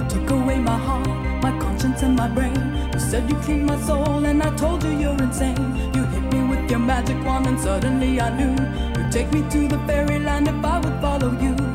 took away my heart, my conscience and my brain. You said you cleaned my soul and I told you you're insane. You hit me with your magic wand and suddenly I knew you'd take me to the fairyland if I would follow you.